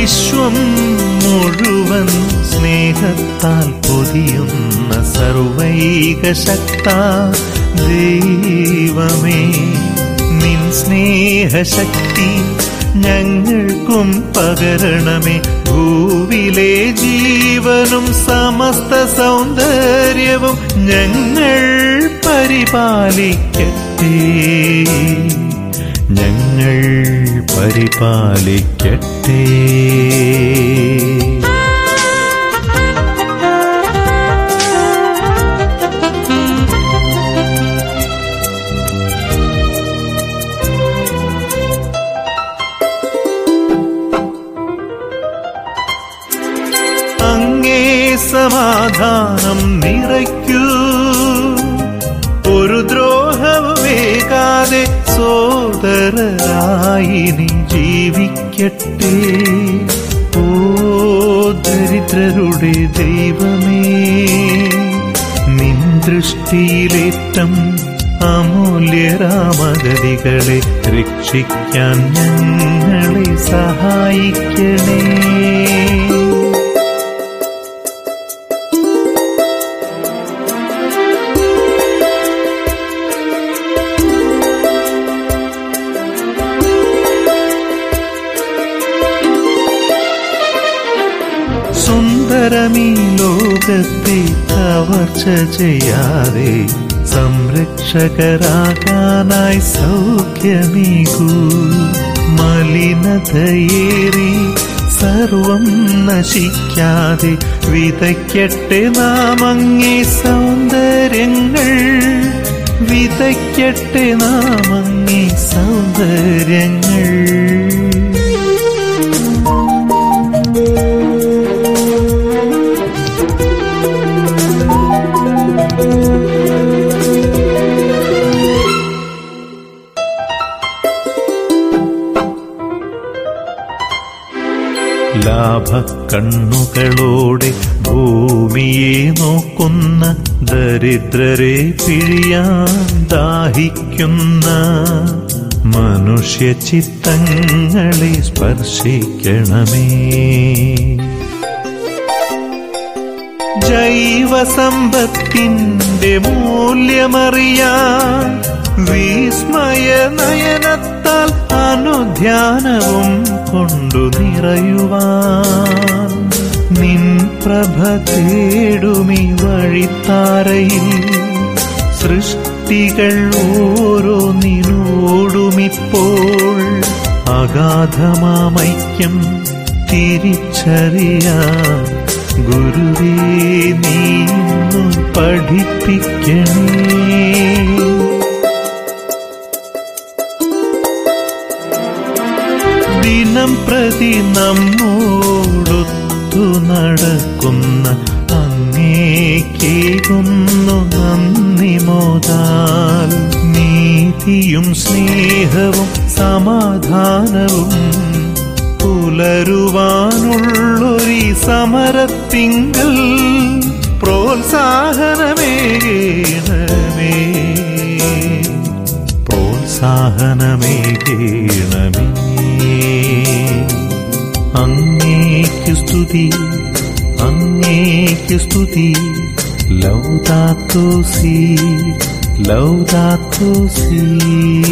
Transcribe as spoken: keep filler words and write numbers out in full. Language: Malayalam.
വിശ്വം മുഴുവൻ സ്നേഹത്താൽ പൊതിയുന്ന സർവൈക ശക്ത ദൈവമേ, നിൻ സ്നേഹശക്തി ഞങ്ങൾക്കും പകരണമേ. ഭൂവിലെ ജീവനും സമസ്ത സൗന്ദര്യവും ഞങ്ങൾ പരിപാലിക്കട്ടെ, ഞങ്ങൾ പരിപാലിക്കട്ടെ. അങ്ങേ സമാധാനം നിറയ്ക്കൂ, ഒരു ദ്രോഹവുമേകാതെ സോദരരായി നീ ജീവിക്കട്ടെ. ഓ ദരിദ്രരുടെ ദൈവമേ, നിൻ ദൃഷ്ടിയിലേറ്റം അമൂല്യരാമഗതികളെ രക്ഷിക്കാൻ ഞങ്ങളെ സഹായിക്കണേ. സുന്ദരമീ ലോകത്തെ കവർച്ച ചെയ്യാതെ സംരക്ഷകരാകാനായി സൗഖ്യമേകൂ. മലിനതയേറി സർവം നശിക്കാതെ വിതയ്ക്കട്ടെ നാം അങ്ങേ സൗന്ദര്യങ്ങൾ, വിതയ്ക്കട്ടെ നാം അങ്ങേ സൗന്ദര്യങ്ങൾ. ലാഭക്കണ്ണുകളോടെ ഭൂമിയെ നോക്കുന്ന ദരിദ്രരെ പിഴിയാൻ ദാഹിക്കുന്ന മനുഷ്യചിത്തങ്ങളെ സ്പർശിക്കണമേ. ജൈവസമ്പത്തിന്റെ മൂല്യമറിയാൻ വിസ്മയ നയനത്താൽ അനുധ്യാനവും കൊണ്ടു നിറയുവാൻ നിൻ പ്രഭ തേടുമി വഴിത്താരയിൽ സൃഷ്ടികൾ ഓരോന്നിനോടുമിപ്പോൾ അഗാധമാമൈക്യം തിരിച്ചറിയാൻ ഗുരുവേ നീ ഇന്നു പഠിപ്പിക്കണേ. ദിനം പ്രതി നമ്മോടൊത്തു നടക്കുന്ന അങ്ങേക്കേകുന്നു നന്ദി മോദാൽ. നീതിയും സ്നേഹവും സമാധാനവും പുലരുവാനുള്ളൊരു സമരത്തിങ്കൽ പ്രോത്സാഹനമേകണമേ, പ്രോത്സാഹനമേകണമേ. അങ്ങേക്കു സ്തുതി, അങ്ങേക്കു സ്തുതി. ലൗദാത്തോ സി, ലൗദാത്തോ സി.